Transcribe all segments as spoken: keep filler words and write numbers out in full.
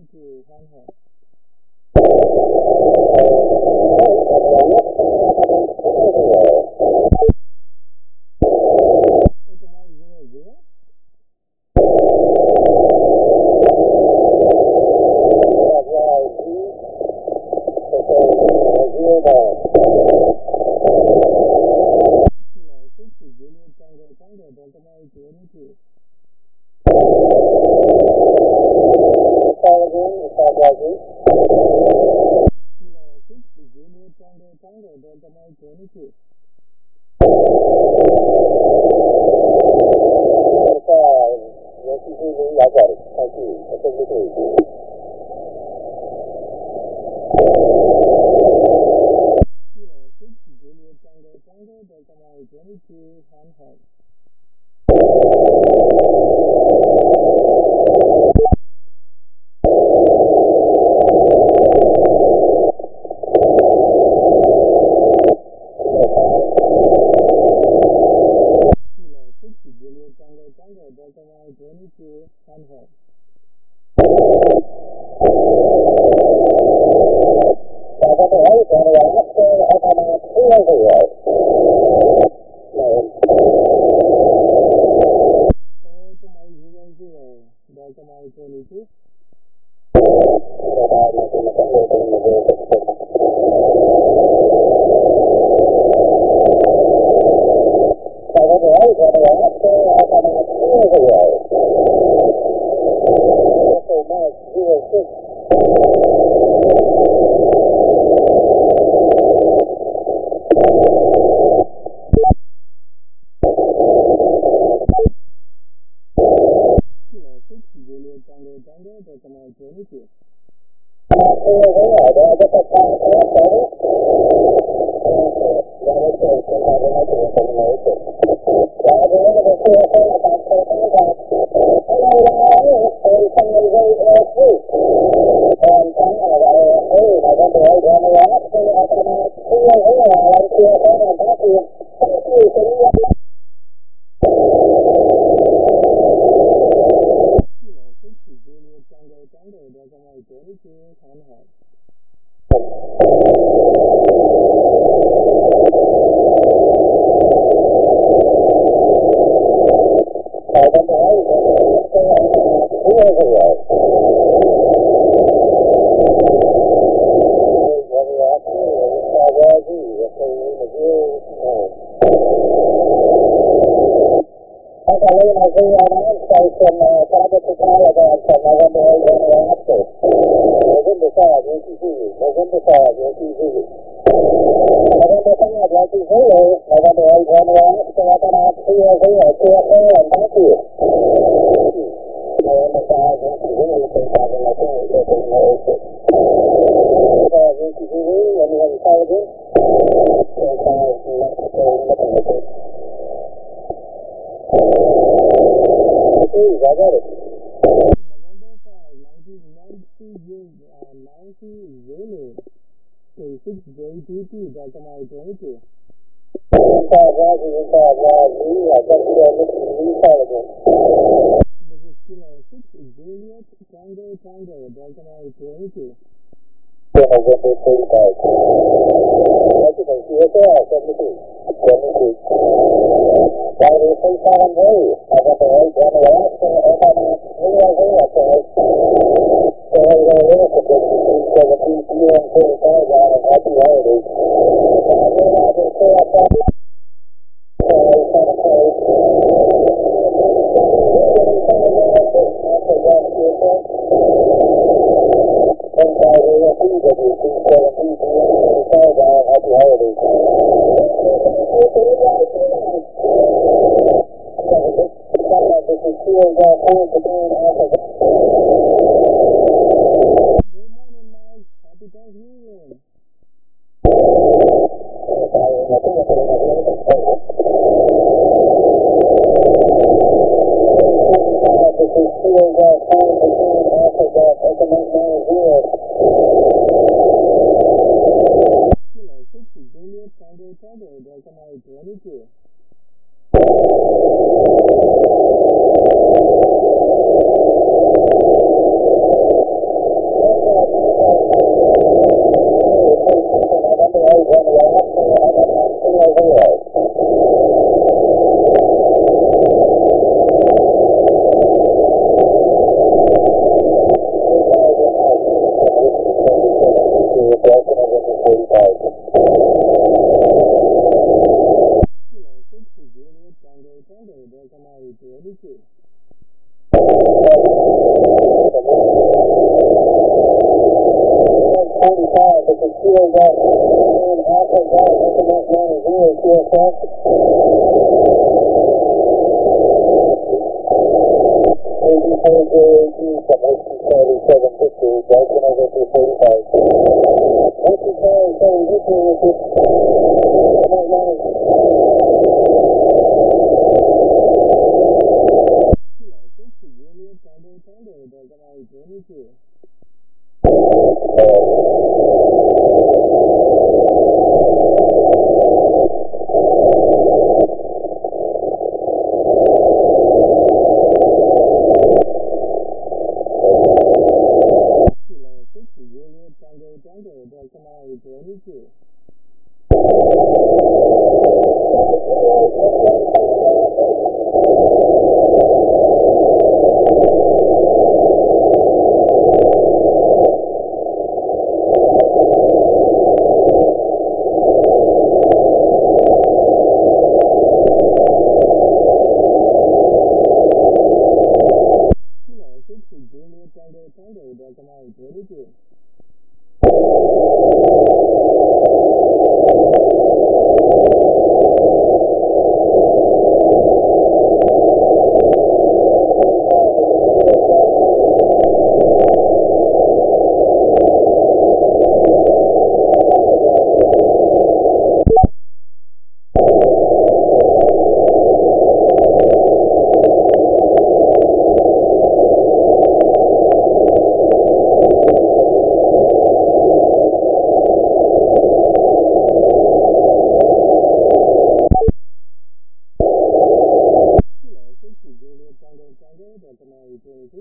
twenty-two, Hanhai. twenty-two, Hanhai. twenty-two, Hanhai. Delta Mike twenty-two. Juliet Tango Tango, Delta Mike twenty-two. Tango Tango, Delta Mike twenty-two, Hanhai. six J two two, Delta Mike twenty-two. This is Kilo six Juliet Tango Tango, Delta Mike twenty-two. Delta Mike twenty-two. Kilo got and Alpha got increment nine zero Q S S. eighty-four J eighteen, summation Charlie seven fifty, Delta Nova two forty-five. Delta Charlie seven fifty, which is increment nine. Kilo sixty, Juliet, Tango, Tango, Delta Nova twenty-two. Tango, Tango, Delta nine twenty-two. Kilo sixty, Juliet, Tango, Tango, Delta nine twenty-two. Tango, Tango, Delta nine twenty-two.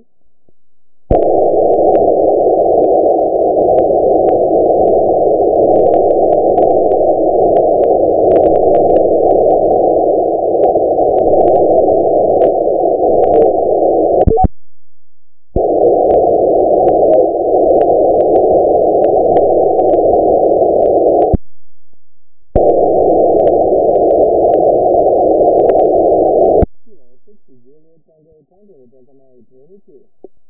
Juliet, Tango, Tango, Delta nine twenty-two.